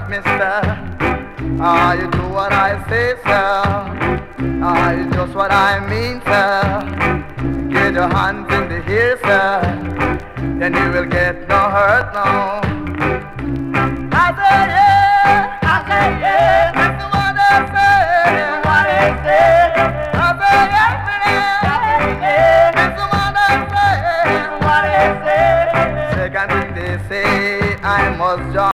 mister. You do what I say, sir. It's just what I mean, sir. Get your hands in the air, sir. Then you will get no hurt, no. I say yeah, that's what I say. I say yeah, that's what I say. Second thing they say, I must join.